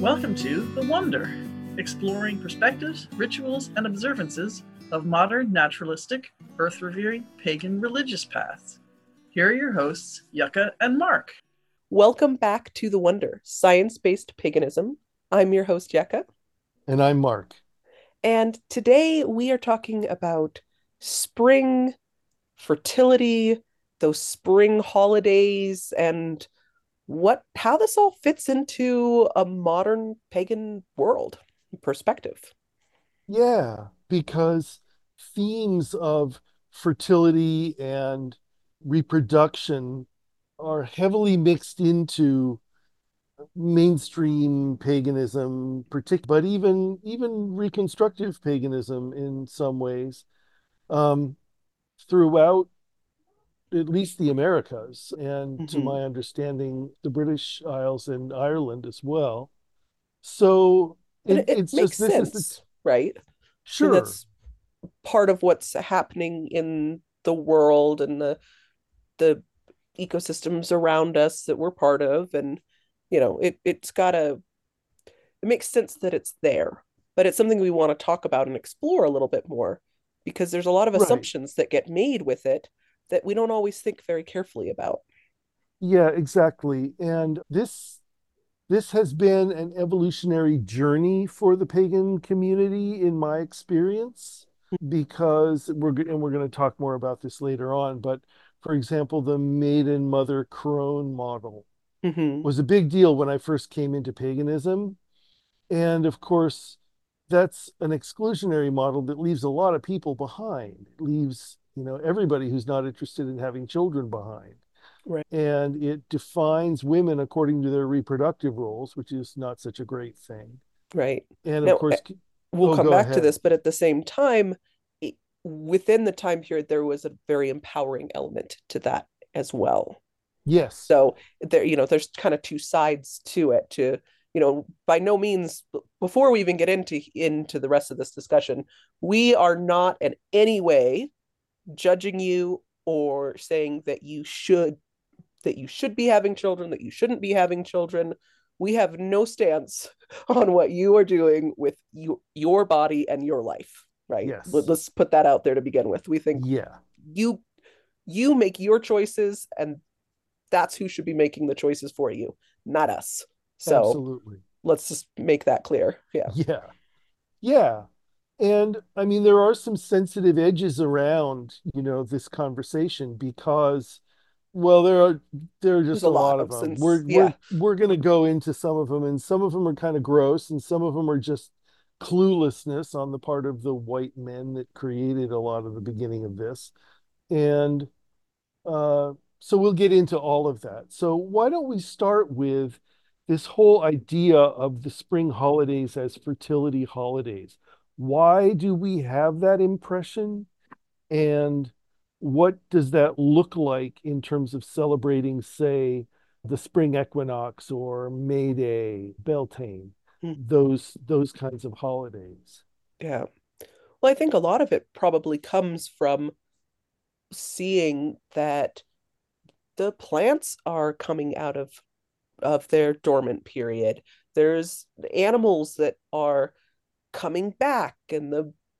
Welcome to The Wonder, exploring perspectives, rituals, and observances of modern, naturalistic, earth-revering, pagan religious paths. Here are your hosts, Yucca and Mark. Welcome back to The Wonder, science-based paganism. I'm your host, Yucca. And I'm Mark. And today we are talking about spring, fertility, those spring holidays, and how this all fits into a modern pagan world perspective. Yeah, because themes of fertility and reproduction are heavily mixed into mainstream paganism, but even reconstructive paganism in some ways, um, throughout at least the Americas, and to Mm-hmm. my understanding, the British Isles and Ireland as well. So And it it's makes just this is the sense, right? I mean, sure. that's part of what's happening in the world and the ecosystems around us that we're part of, and it makes sense that it's there, but it's something we want to talk about and explore a little bit more, because there's a lot of Right. assumptions that get made with it that we don't always think very carefully about. Yeah, exactly. And this has been an evolutionary journey for the pagan community in my experience, because we're going to talk more about this later on, but for example, the maiden mother crone model Mm-hmm. was a big deal when I first came into paganism. And of course, that's an exclusionary model that leaves a lot of people behind. It leaves, everybody who's not interested in having children behind. Right. And it defines women according to their reproductive roles, which is not such a great thing. Right. And of Now, course, we'll oh, come go back to ahead. this, but at the same time, within the time period, there was a very empowering element to that as well. Yes, So there's kind of two sides to it. By no means, before we even get into the rest of this discussion, we are not in any way judging you or saying that you should be having children, that you shouldn't be having children. We have no stance on what you are doing with your body and your life, right? yes, Let's put that out there to begin with. We think yeah, you you make your choices, and that's who should be making the choices for you, not us. So absolutely. let's just make that clear. Yeah. Yeah, yeah. And I mean, there are some sensitive edges around, this conversation because, well, there are There's just a a lot lot of of them. sense. Yeah. We're going to go into some of them, and some of them are kind of gross, and some of them are just cluelessness on the part of the white men that created a lot of the beginning of this. And so we'll get into all of that. So why don't we start with this whole idea of the spring holidays as fertility holidays? Why do we have that impression? And what does that look like in terms of celebrating, say, the spring equinox or May Day, Beltane, Mm. those kinds of holidays? Yeah. Well, I think a lot of it probably comes from seeing that the plants are coming out of their dormant period. There's animals that are coming back, and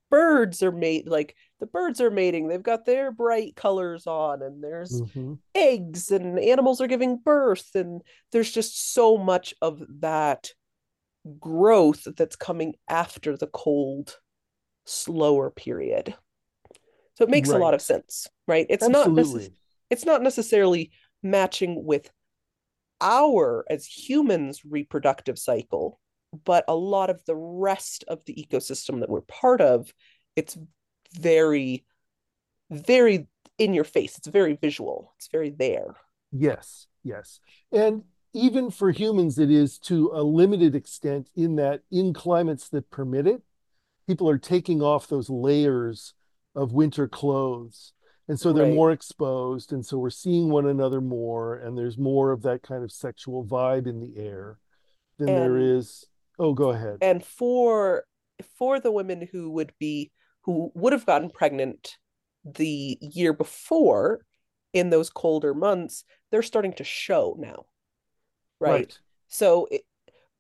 the birds are mating. They've got their bright colors on, and there's Mm-hmm. eggs, and animals are giving birth, and there's just so much of that growth that's coming after the cold, slower period. So it makes a lot of Right. sense, right? Absolutely. It's not necessarily matching with our as humans reproductive cycle, but a lot of the rest of the ecosystem that we're part of, it's very, very in your face. It's very visual. It's very there. Yes, yes. And even for humans, it is to a limited extent in that in climates that permit it, people are taking off those layers of winter clothes. And so they're Right. more exposed. And so we're seeing one another more. And there's more of that kind of sexual vibe in the air than there And is. Oh, go ahead. and for the women who would have gotten pregnant the year before in those colder months, they're starting to show now, right? Right. So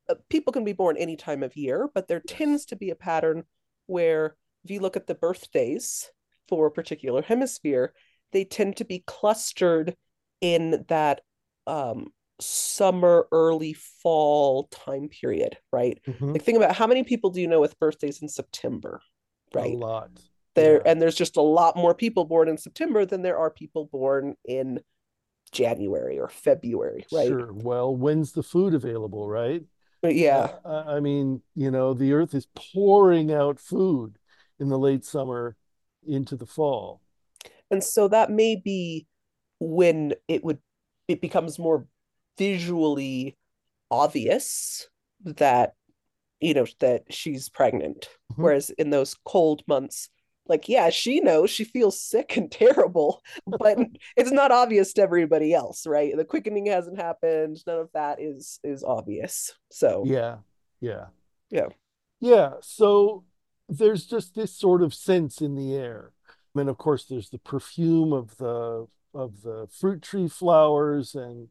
people can be born any time of year, but there Yes. tends to be a pattern where if you look at the birthdays for a particular hemisphere, they tend to be clustered in that summer, early fall time period, right? Hmm. Like think about how many people do you know with birthdays in September, A right? lot. There Yeah. and there's just a lot more people born in September than there are people born in January or February, right? Sure. Well, when's the food available, right? But yeah. I mean, the earth is pouring out food in the late summer into the fall. And so that may be when it becomes more visually obvious that that she's pregnant. Mhm. Whereas in those cold months, like yeah, she knows she feels sick and terrible, but it's not obvious to everybody else, right? The quickening hasn't happened. None of that is obvious. So Yeah. Yeah. yeah. Yeah. So there's just this sort of sense in the air. And of course, there's the perfume of the fruit tree flowers, and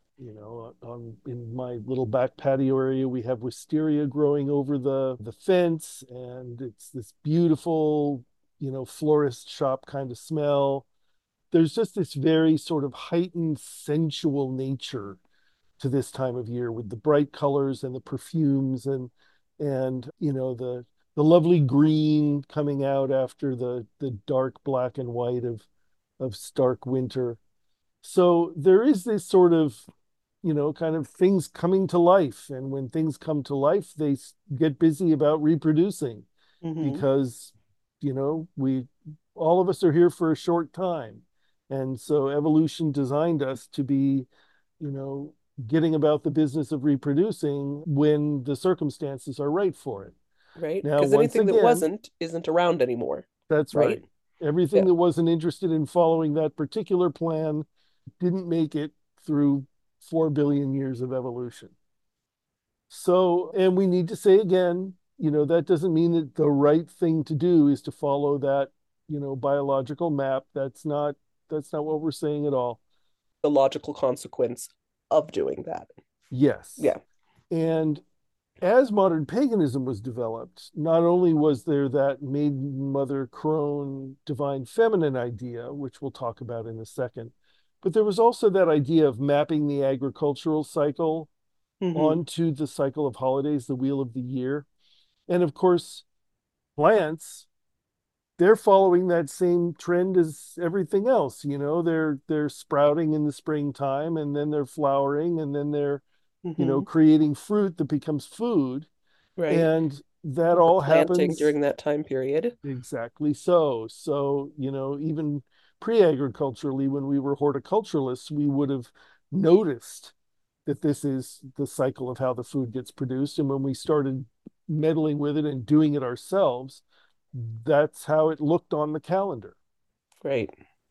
in my little back patio area, we have wisteria growing over the fence, and it's this beautiful, florist shop kind of smell. There's just this very sort of heightened sensual nature to this time of year with the bright colors and the perfumes, and the lovely green coming out after the dark black and white of stark winter. So there is this sort of kind of things coming to life. And when things come to life, they get busy about reproducing, Mm-hmm. because, we all of us are here for a short time. And so evolution designed us to be, you know, getting about the business of reproducing when the circumstances are right for it. Right? Now, Because once anything that again, wasn't isn't around anymore, that's right? right. Everything Yeah. that wasn't interested in following that particular plan didn't make it through 4 billion years of evolution. So, and we need to say again, that doesn't mean that the right thing to do is to follow that, biological map. That's not what we're saying at all. The logical consequence of doing that. Yes. Yeah. And as modern paganism was developed, not only was there that maiden mother crone divine feminine idea, which we'll talk about in a second, but there was also that idea of mapping the agricultural cycle Mm-hmm. onto the cycle of holidays, the wheel of the year. And of course, plants, they're following that same trend as everything else. They're sprouting in the springtime, and then they're flowering, and then they're, Mm-hmm. creating fruit that becomes food. Right. And that The all planting happens during that time period. exactly so. So, even pre-agriculturally, when we were horticulturalists, we would have noticed that this is the cycle of how the food gets produced. And when we started meddling with it and doing it ourselves, that's how it looked on the calendar. Right.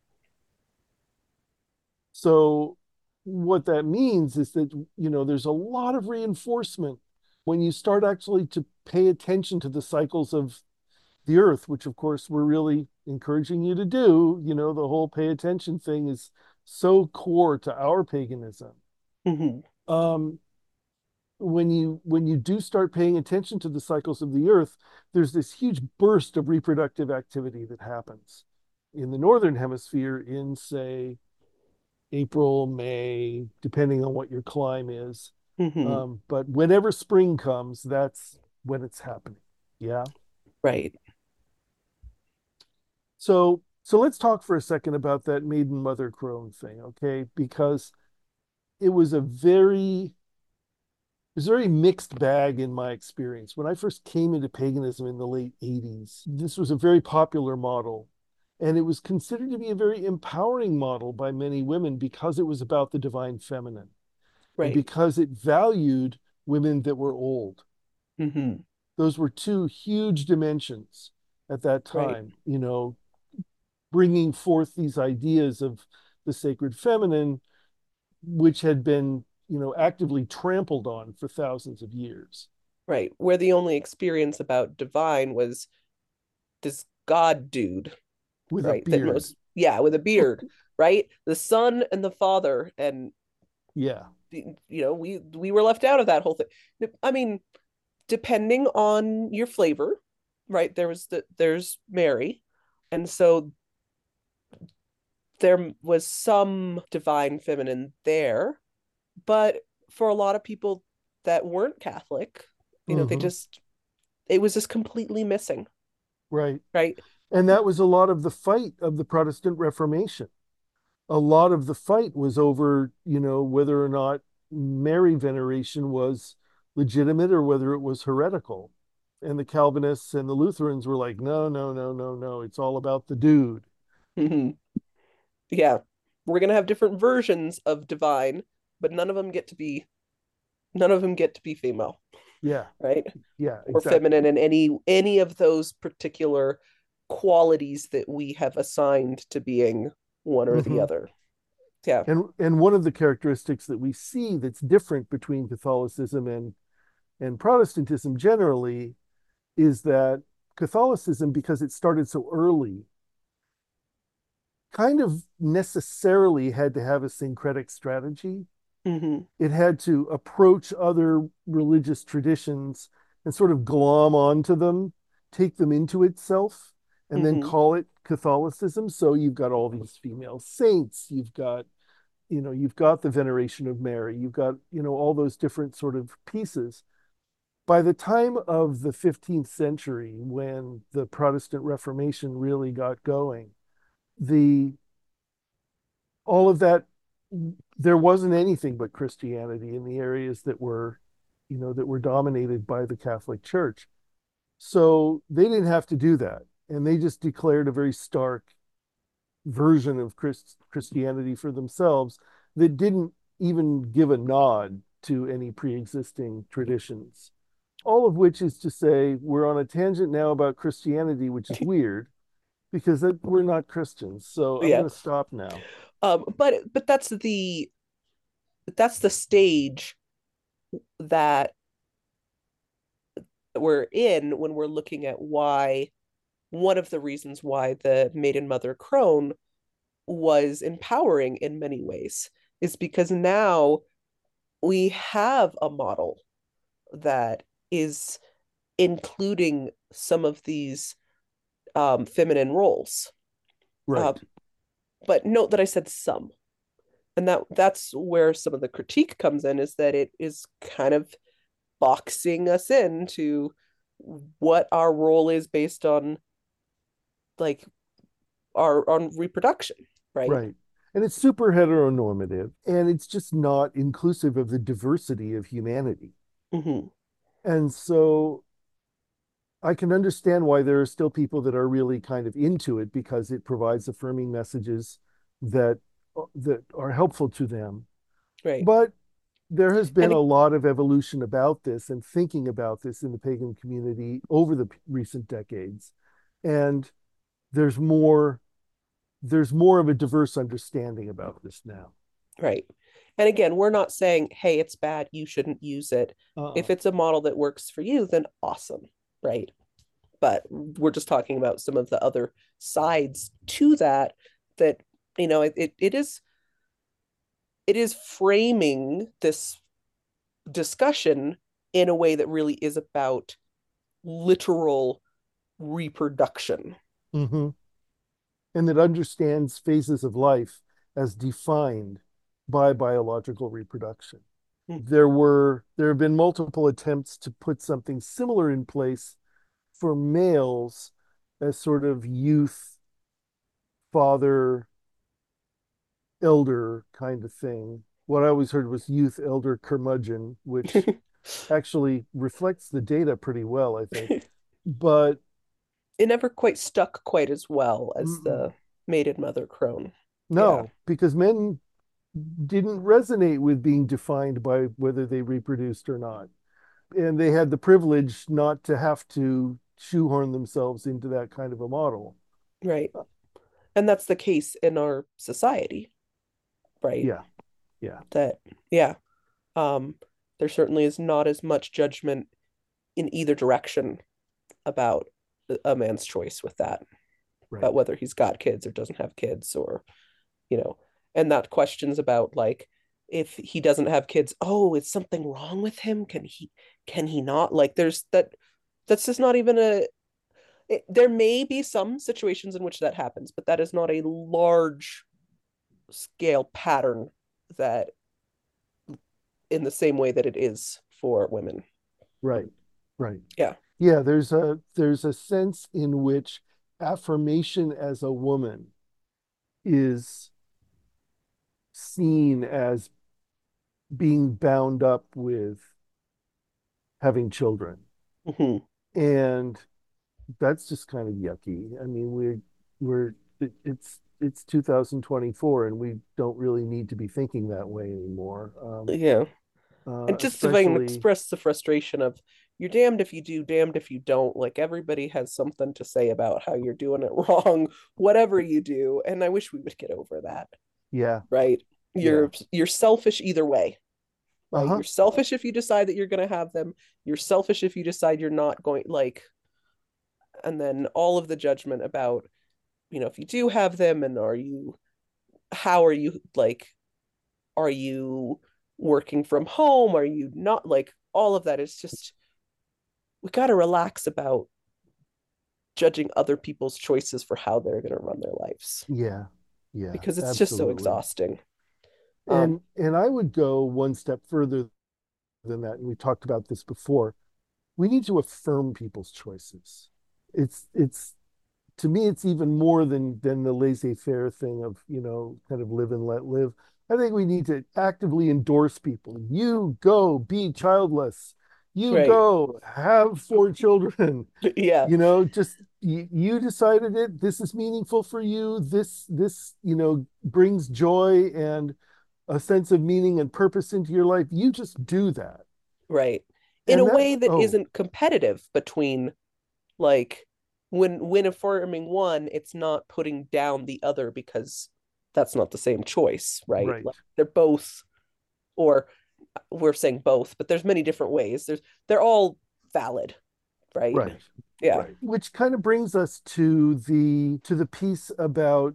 So what that means is that, there's a lot of reinforcement when you start actually to pay attention to the cycles of the earth, which of course we're really encouraging you to do. The whole pay attention thing is so core to our paganism. Mm-hmm. Um, when you do start paying attention to the cycles of the earth, there's this huge burst of reproductive activity that happens in the northern hemisphere in, say, April, May, depending on what your climb is. Mm-hmm. But whenever spring comes, that's when it's happening. Yeah. Right. So let's talk for a second about that maiden mother crone thing, okay? Because it was a very mixed bag in my experience. When I first came into paganism in the late 80s, this was a very popular model. And it was considered to be a very empowering model by many women because it was about the divine feminine and Right. because it valued women that were old. Mm-hmm. Those were two huge dimensions at that Right. time, bringing forth these ideas of the sacred feminine, which had been, actively trampled on for thousands of years. Right. Where the only experience about divine was this god dude, With a right? That beard. most, yeah, with a beard, right? The son and the father, and Yeah. We were left out of that whole thing. I mean, depending on your flavor, right? There's Mary, and so there was some divine feminine there, but for a lot of people that weren't Catholic, Hmm. it was just completely missing, Right. right? And that was a lot of the fight of the Protestant Reformation. A lot of the fight was over, whether or not Mary veneration was legitimate or whether it was heretical. And the Calvinists and the Lutherans were like, no, no, no, no, no. It's all about the dude. Mm-hmm. Yeah, we're gonna have different versions of divine, but none of them get to be female, Yeah. right? Yeah, Or exactly. feminine in any of those particular qualities that we have assigned to being one or the Hmm. other. Yeah. And one of the characteristics that we see that's different between Catholicism and Protestantism generally is that Catholicism, because it started so early, kind of necessarily had to have a syncretic strategy. Mm-hmm. It had to approach other religious traditions and sort of glom onto them, take them into itself, and then Mm-hmm. call it Catholicism. So you've got all these female saints, you've got the veneration of Mary, you've got, all those different sort of pieces. By the time of the 15th century, when the Protestant Reformation really got going, the all of that, there wasn't anything but Christianity in the areas that were dominated by the Catholic Church. So they didn't have to do that, and they just declared a very stark version of Christianity for themselves that didn't even give a nod to any pre-existing traditions. All of which is to say, we're on a tangent now about Christianity, which is weird because we're not Christians. So I'm Yeah. going to stop now. But that's the stage that we're in when we're looking at why one of the reasons why the maiden mother crone was empowering in many ways is because now we have a model that is including some of these feminine roles. Right. Um, but note that I said some, and that's where some of the critique comes in, is that it is kind of boxing us into what our role is based on, like, our on reproduction, right? Right. And it's super heteronormative, and it's just not inclusive of the diversity of humanity. Mm-hmm. And so I can understand why there are still people that are really kind of into it because it provides affirming messages that are helpful to them. Right. But there has been And a it, lot of evolution about this and thinking about this in the pagan community over the recent decades. And there's more there's more of a diverse understanding about this now. right. And again, we're not saying, hey, it's bad, you shouldn't use it. Uh-uh. If it's a model that works for you, then awesome, right? But we're just talking about some of the other sides to that, that it is framing this discussion in a way that really is about literal reproduction. Mm-hmm. And that understands phases of life as defined by biological reproduction. There have been multiple attempts to put something similar in place for males as sort of youth, father, elder kind of thing. What I always heard was youth, elder, curmudgeon, which actually reflects the data pretty well, I think. But It never quite stuck quite as well as mm-mm. the maiden mother crone. Yeah. No, because men didn't resonate with being defined by whether they reproduced or not. And they had the privilege not to have to shoehorn themselves into that kind of a model. Right. And that's the case in our society, right? Yeah, yeah, That, yeah, um, there certainly is not as much judgment in either direction about a man's choice with that, about right. whether he's got kids or doesn't have kids, or, you know, and that questions about, like, if he doesn't have kids, oh, is something wrong with him? Can he not? Like there's that's just not even there may be some situations in which that happens, but that is not a large scale pattern that in the same way that it is for women. Right. Right. Yeah. Yeah, there's a sense in which affirmation as a woman is seen as being bound up with having children. Hmm. And that's just kind of yucky. I mean, it's 2024 and we don't really need to be thinking that way anymore. Yeah. And just if I can Especially, express the frustration of you're damned if you do, damned if you don't. Like everybody has something to say about how you're doing it wrong, whatever you do. And I wish we would get over that, yeah, right? yeah. You're selfish either way, right? Uh-huh. You're selfish if you decide that you're going to have them. You're selfish if you decide you're not going, like, and then all of the judgment about, if you do have them and how are you, like, are you working from home? Are you not, like, all of that is just, we got to relax about judging other people's choices for how they're going to run their lives Yeah, yeah, because it's just so absolutely. exhausting. Um, And I would go one step further than that, and we talked about this before. We need to affirm people's choices. It's to me, it's even more than the laissez-faire thing of, kind of live and let live. I think we need to actively endorse people. You go be childless. You right. go have 4 children. Yeah. Just you decided it. This is meaningful for you. This brings joy and a sense of meaning and purpose into your life. You just do that. Right. In a And way that's, that oh, isn't competitive between, like, when affirming one, it's not putting down the other because that's not the same choice, right? right. Like they're both, or we're saying both, but there's many different ways. They're all valid, right? Right. Yeah. Right. Which kind of brings us to the piece about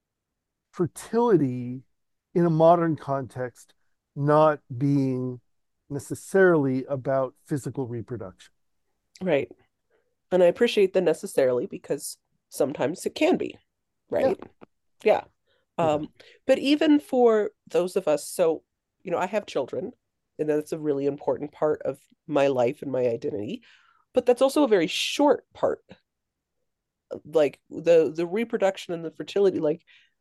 fertility in a modern context not being necessarily about physical reproduction. Right. And I appreciate the necessarily because sometimes it can be, Yeah. right? Yeah. Yeah. Um, but even for those of us, so, I have children, and that's a really important part of my life and my identity, but that's also a very short part. Like the reproduction and the fertility, like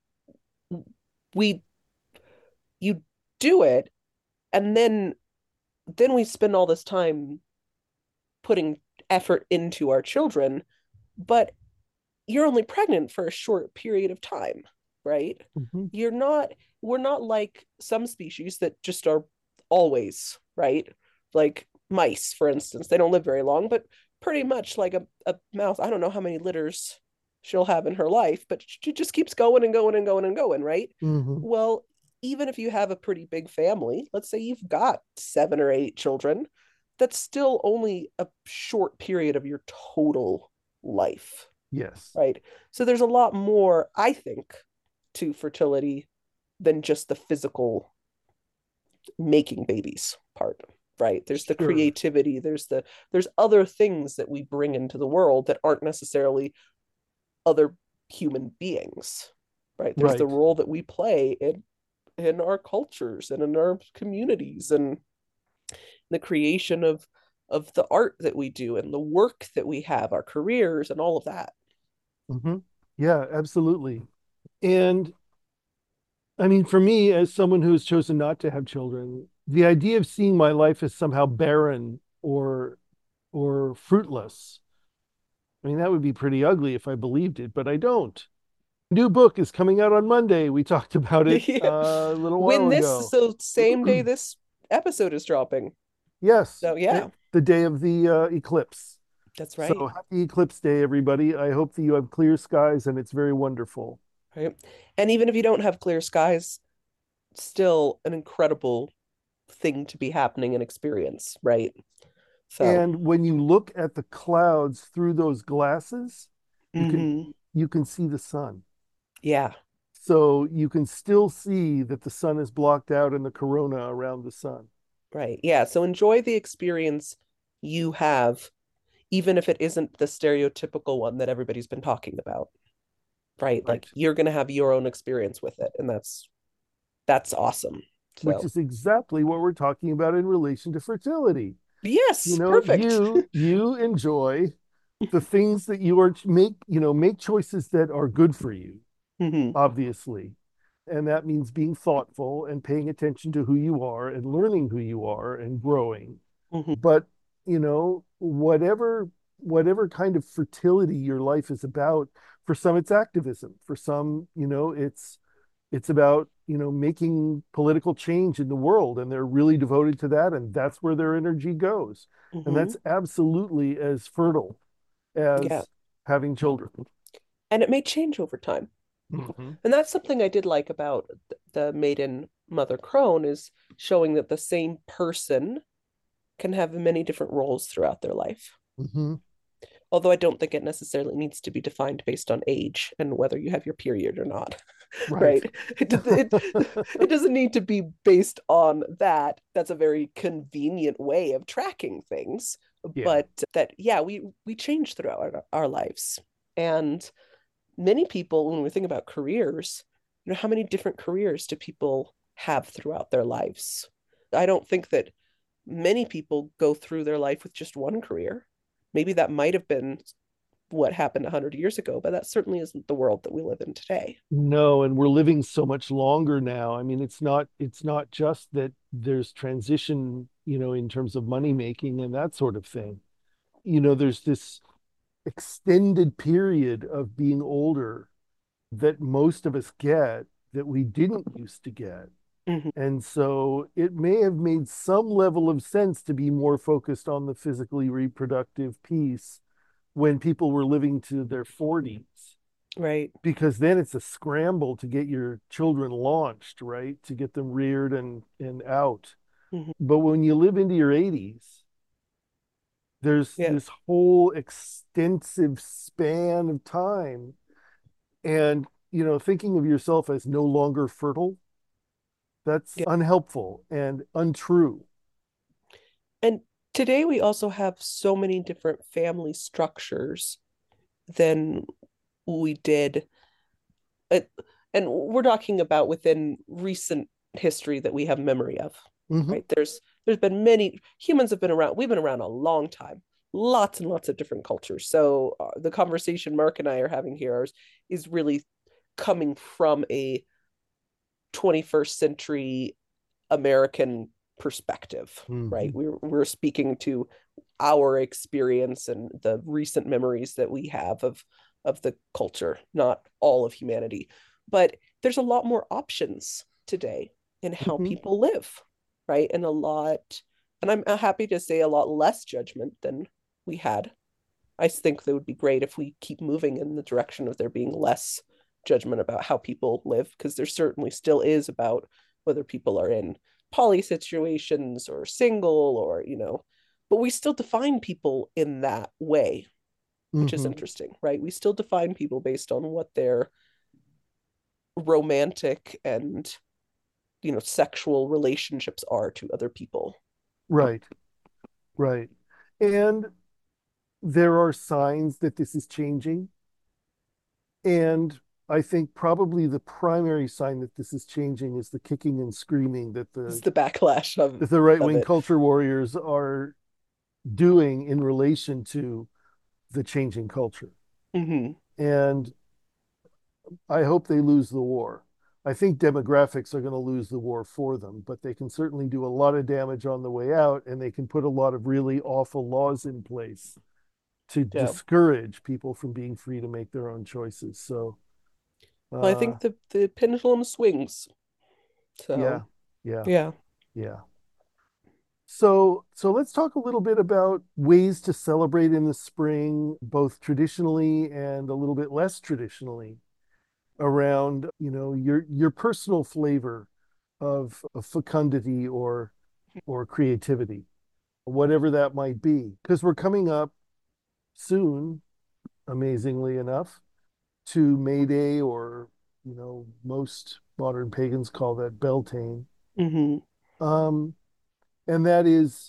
we you do it, and then we spend all this time putting effort into our children, but you're only pregnant for a short period of time, right? Mm-hmm. You're not, we're not like some species that just are always, right? Like mice, for instance, they don't live very long, but pretty much like a mouse, I don't know how many litters she'll have in her life, but she just keeps going and going and going and going, right? Mm-hmm. Well, even if you have a pretty big family, let's say you've got 7 or 8 children, that's still only a short period of your total life, Yes. right? So there's a lot more, I think, to fertility than just the physical making babies part, right? There's the Sure. creativity, there's other things that we bring into the world that aren't necessarily other human beings, right? There's the Right. role that we play in our cultures and in our communities and the creation of the art that we do and the work that we have, our careers and all of that. Mm-hmm. Yeah, absolutely. And I mean, for me, as someone who has chosen not to have children, the idea of seeing my life as somehow barren or fruitless, I mean, that would be pretty ugly if I believed it, but I don't. New book is coming out on Monday. We talked about it Yeah. a little When while this, ago. so same day this episode is dropping. Yes, So yeah, the day of the eclipse. that's So right. happy eclipse day, everybody. I hope that you have clear skies and it's very wonderful. Right. And even if you don't have clear skies, still an incredible thing to be happening and experience, right? So, And when you look at the clouds through those glasses, you can mhm. you can see the sun. Yeah. So you can still see that the sun is blocked out and the corona around the sun. Right. Yeah. So enjoy the experience you have, even if it isn't the stereotypical one that everybody's been talking about. Right. Like Right. you're going to have your own experience with it. And that's awesome. Which So, is exactly what we're talking about in relation to fertility. You yes, know, perfect. you enjoy the things that you are make choices that are good for you, Hmm. obviously. And that means being thoughtful and paying attention to who you are and learning who you are and growing. Hmm. But, whatever kind of fertility your life is about, for some it's activism, for some, it's about, making political change in the world, and they're really devoted to that, and that's where their energy goes. And Hmm. that's absolutely as fertile Yeah. as having children. And it may change over time. Mm-hmm. And that's something I did like about the maiden mother crone is showing that the same person can have many different roles throughout their life. Mm-hmm. Although I don't think it necessarily needs to be defined based on age and whether you have your period or not. Right. Right. It doesn't need to be based on that. That's a very convenient way of tracking things. Yeah. But that, yeah, we change throughout our lives. And many people, when we think about careers, how many different careers do people have throughout their lives? I don't think that many people go through their life with just one career. Maybe that might have been what happened 100 years ago, but that certainly isn't the world that we live in today. No, and we're living so much longer now. I mean, it's not just that there's transition, in terms of money making and that sort of thing. There's this extended period of being older that most of us get that we didn't used to get. Mm-hmm. And so it may have made some level of sense to be more focused on the physically reproductive piece when people were living to their 40s, Right. because then it's a scramble to get your children launched, right? To get them reared and out. Mm-hmm. But when you live into your 80s, there's Yeah. this whole extensive span of time. And, thinking of yourself as no longer fertile, that's Yeah. unhelpful and untrue. And today we also have so many different family structures than we did. It, and we're talking about within recent history that we have memory of, Mm-hmm. right? There's been many humans have been around. We've been around a long time, lots and lots of different cultures. So the conversation Mark and I are having here is really coming from a 21st century American perspective, right? Mm-hmm. We're speaking to our experience and the recent memories that we have of the culture, not all of humanity. But there's a lot more options today in how Mm-hmm. people live, right? And I'm happy to say a lot less judgment than we had. I think that would be great if we keep moving in the direction of there being less judgment about how people live, because there certainly still is about whether people are in poly situations or single or, but we still define people in that way, which is Mm-hmm. interesting, right? We still define people based on what their romantic and, sexual relationships are to other people. Right, right. And there are signs that this is changing. And I think probably the primary sign that this is changing is the kicking and screaming that It's the the backlash that the right of wing it. culture warriors are doing in relation to the changing culture. Mm-hmm. And I hope they lose the war. I think demographics are going to lose the war for them, but they can certainly do a lot of damage on the way out, and they can put a lot of really awful laws in place to Yeah. discourage people from being free to make their own choices. So, Well, I uh, think the pendulum swings. yeah, So, yeah, yeah. yeah. So let's talk a little bit about ways to celebrate in the spring, both traditionally and a little bit less traditionally, around, your personal flavor of fecundity or creativity, whatever that might be. Because we're coming up soon, amazingly enough, to May Day or most modern pagans call that Beltane. Hmm. Um, and that is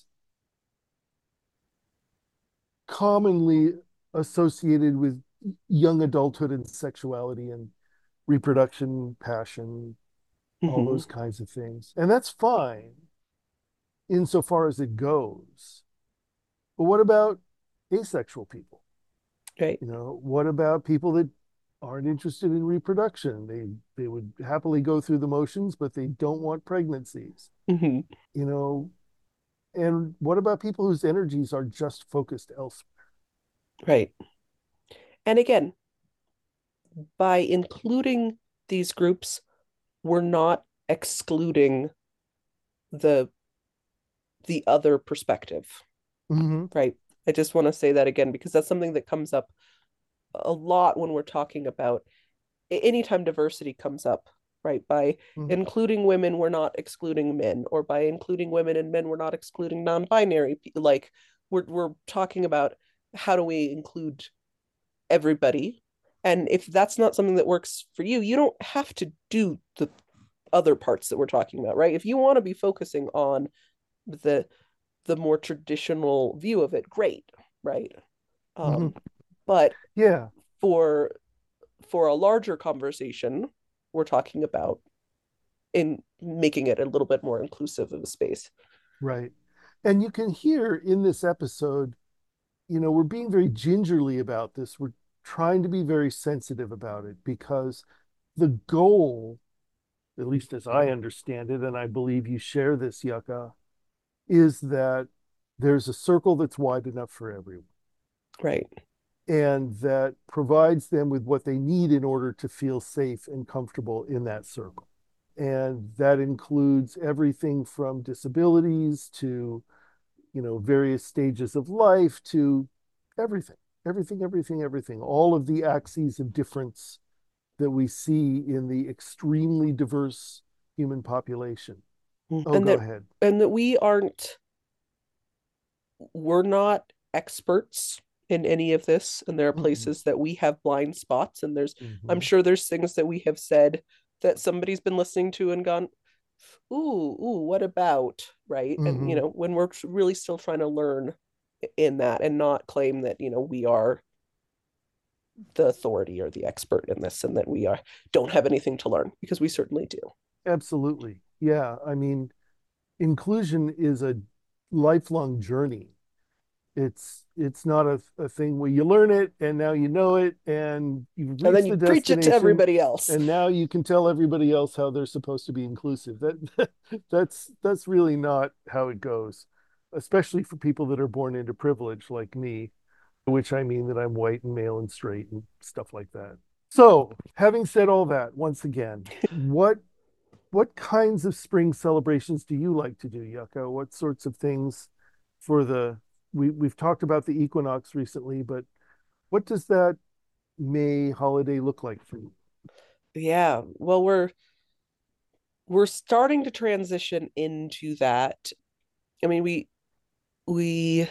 commonly associated with young adulthood and sexuality and reproduction, passion, all Hmm. those kinds of things. And that's fine insofar as it goes. But what about asexual people? Right. What about people that aren't interested in reproduction? They would happily go through the motions, but they don't want pregnancies. Hmm. You know, and what about people whose energies are just focused elsewhere? Right. And again, by including these groups, we're not excluding the the other perspective, Mm-hmm. right? I just want to say that again because that's something that comes up a lot when we're talking about anytime diversity comes up, right? By Mm-hmm. including women, we're not excluding men, or by including women and men, we're not excluding non-binary. Like we're talking about how do we include everybody, and if that's not something that works for you, you don't have to do the other parts that we're talking about, right? If you want to be focusing on the the more traditional view of it, great, right? Mm-hmm. Um, but Yeah, for a larger conversation, we're talking about in making it a little bit more inclusive of a space. right. And you can hear in this episode, we're being very gingerly about this. We're trying to be very sensitive about it because the goal, at least as I understand it, and I believe you share this, Yucca, is that there's a circle that's wide enough for everyone Right. and that provides them with what they need in order to feel safe and comfortable in that circle. And that includes everything from disabilities to, various stages of life to everything, everything, all of the axes of difference that we see in the extremely diverse human population. Oh, and go that ahead. we're not experts in any of this, and there are Mm-hmm. places that we have blind spots, and I'm Mm-hmm. sure there's things that we have said that somebody's been listening to and gone, ooh, what about, right? And Mm-hmm. when we're really still trying to learn in that and not claim that we are the authority or the expert in this, and that we are don't have anything to learn, because we certainly do. Absolutely. Yeah. I mean, inclusion is a lifelong journey. It's not a thing where you learn it and now you know it and you've And then reached you the preach it to destination everybody else. and now you can tell everybody else how they're supposed to be inclusive. That's really not how it goes, especially for people that are born into privilege like me, which I mean that I'm white and male and straight and stuff like that. So, having said all that, once again, what kinds of spring celebrations do you like to do, Yucca? What sorts of things for the we've talked about the equinox recently, but what does that May holiday look like for you? Yeah, well, we're starting to transition into that. I mean, we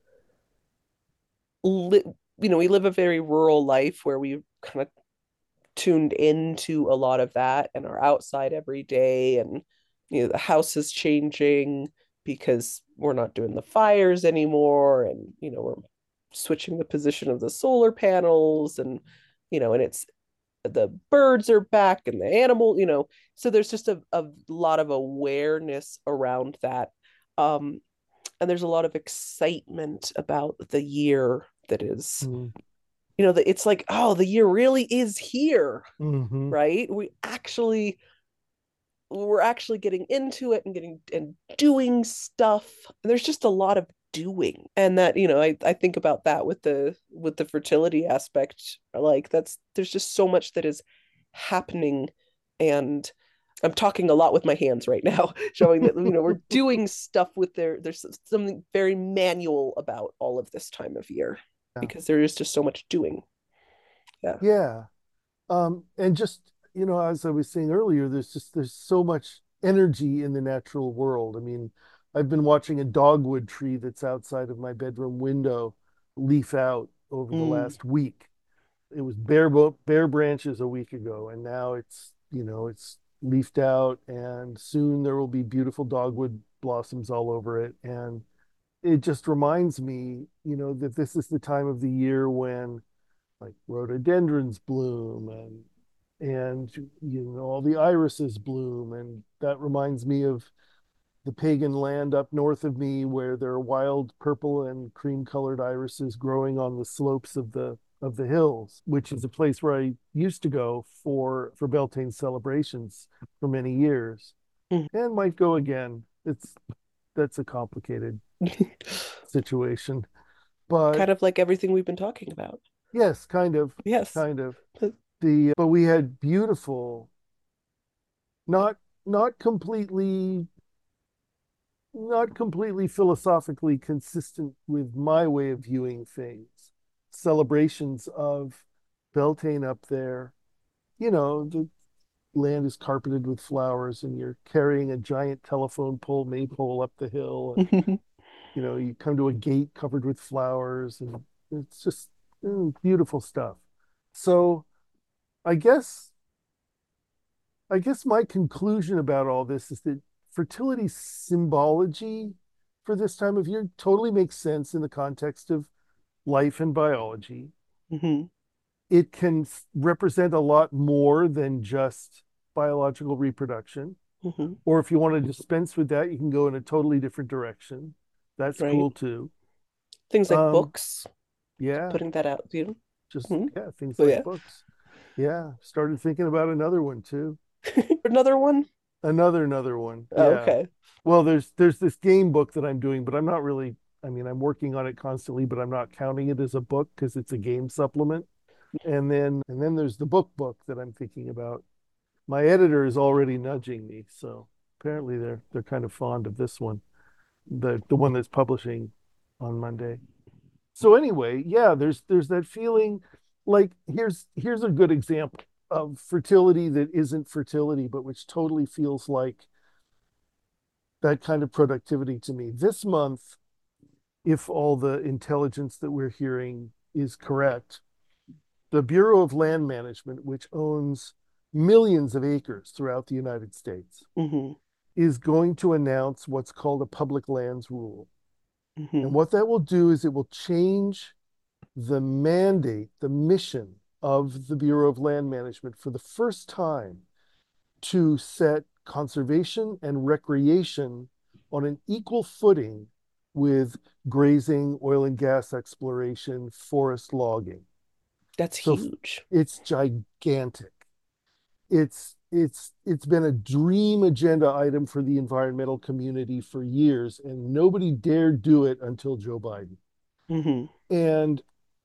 li- we live a very rural life where we kind of tuned into a lot of that and are outside every day, and the house is changing because we're not doing the fires anymore, and we're switching the position of the solar panels, and it's the birds are back and the animal, so there's just a lot of awareness around that. And there's a lot of excitement about the year that is, Mm-hmm. it's like, oh, the year really is here, Mm-hmm. right? We're actually getting into it and getting and doing stuff, and there's just a lot of doing. And that, I think about that with the fertility aspect, like there's just so much that is happening. And I'm talking a lot with my hands right now, showing that we're doing stuff with there's something very manual about all of this time of year, Yeah. because there is just so much doing. Yeah. Yeah. And just, as I was saying earlier, there's so much energy in the natural world. I mean, I've been watching a dogwood tree that's outside of my bedroom window leaf out over the Mm. last week. it was bare branches a week ago, and now it's leafed out, and soon there will be beautiful dogwood blossoms all over it. And it just reminds me, that this is the time of the year when like rhododendrons bloom, and all the irises bloom, and that reminds me of the pagan land up north of me where there are wild purple and cream colored irises growing on the slopes of the hills, which is a place where I used to go for Beltane celebrations for many years, Mhm. and might go again. That's a complicated situation, but Kind of like everything we've been talking about. yes, kind of, Yes. kind of. But we had beautiful, not not completely not completely philosophically consistent with my way of viewing things. Celebrations of Beltane up there. The land is carpeted with flowers, and you're carrying a giant telephone pole maypole up the hill, and you come to a gate covered with flowers, and it's just beautiful stuff. So I guess I guess my conclusion about all this is that fertility symbology for this time of year totally makes sense in the context of life and biology. Hmm. It can represent a lot more than just biological reproduction. Hmm. Or if you want to dispense with that, you can go in a totally different direction. That's Right. cool too. Things like Um, books, yeah, putting that out, you know. just Mhm. yeah, things Oh like yeah. books. Yeah, started thinking about another one too. Another one? Another one. Oh, Yeah. okay. Well, there's this game book that I'm doing, but I'm not really, I mean, I'm working on it constantly, but I'm not counting it as a book because it's a game supplement. And then there's the book that I'm thinking about. My editor is already nudging me, so apparently they're kind of fond of this one, the one that's publishing on Monday. So anyway, yeah, there's that feeling like here's a good example of fertility that isn't fertility, but which totally feels like that kind of productivity to me. This month, if all the intelligence that we're hearing is correct, the Bureau of Land Management, which owns millions of acres throughout the United States, Hmm. is going to announce what's called a public lands rule. And Hmm. what that will do is it will change the mandate, the mission of the Bureau of Land Management for the first time to set conservation and recreation on an equal footing with grazing, oil and gas exploration, forest logging. That's So huge. it's gigantic. It's been a dream agenda item for the environmental community for years, and nobody dared do it until Joe Biden. Hmm. And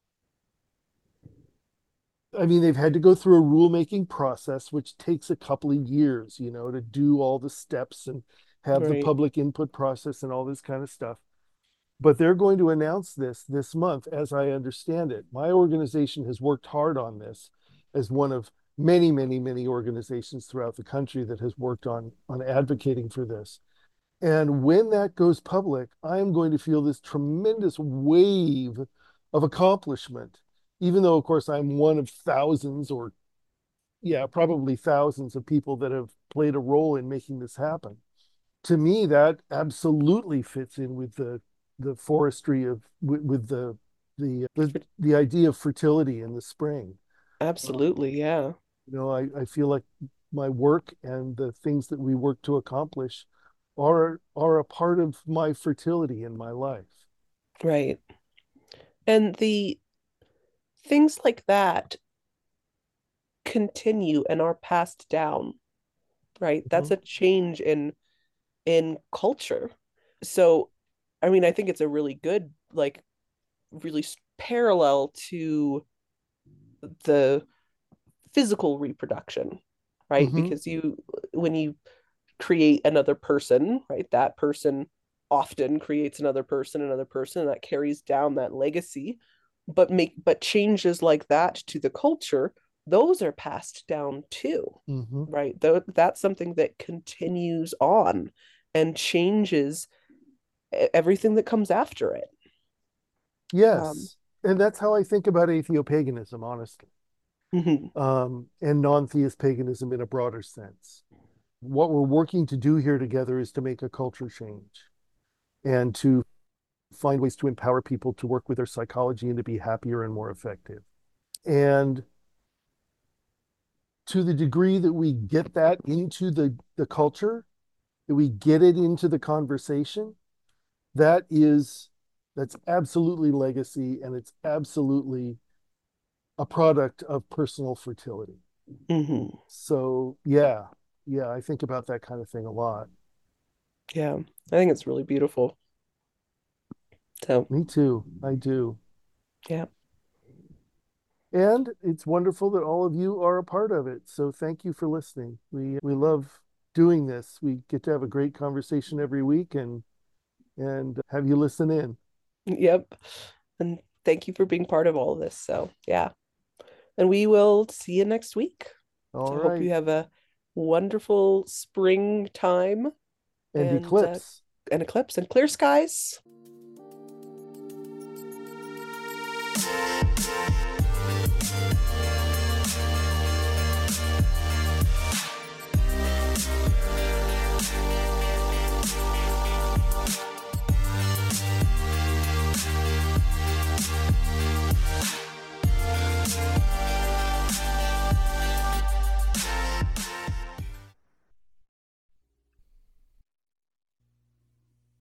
I mean, they've had to go through a rulemaking process, which takes a couple of years, to do all the steps and have the Right. public input process and all this kind of stuff. But they're going to announce this month, as I understand it. My organization has worked hard on this as one of many, many, many organizations throughout the country that has worked on advocating for this. And when that goes public, I am going to feel this tremendous wave of accomplishment, even though, of course, I'm one of thousands, or yeah, probably thousands of people that have played a role in making this happen. To me, that absolutely fits in with the forestry of with the idea of fertility in the spring. Um, Absolutely. Yeah. I feel like my work and the things that we work to accomplish are a part of my fertility in my life. Right. And the things like that continue and are passed down, right? That's Mhm. a change in culture. So, I mean, I think it's a really good, like, really parallel to the physical reproduction, right? Mhm. Because when you create another person, right, that person often creates another person, and that carries down that legacy. But changes like that to the culture, those are passed down too, Mhm. right? Though that's something that continues on and changes everything that comes after it. Um, Yes. And that's how I think about atheopaganism, honestly. and non-theist paganism in a broader sense. What we're working to do here together is to make a culture change and to find ways to empower people to work with their psychology and to be happier and more effective. And to the degree that we get that into the culture, that we get it into the conversation, that's absolutely legacy, and it's absolutely a product of personal fertility. So yeah, I think about that kind of thing a lot. Yeah, I think it's really beautiful. So Me too. I do. yeah. And it's wonderful that all of you are a part of it. So thank you for listening. We love doing this. We get to have a great conversation every week and have you listen in. Yep. And thank you for being part of all of this. So yeah. And we will see you next week. All I hope right. you have a wonderful springtime And eclipse. and eclipse and clear skies.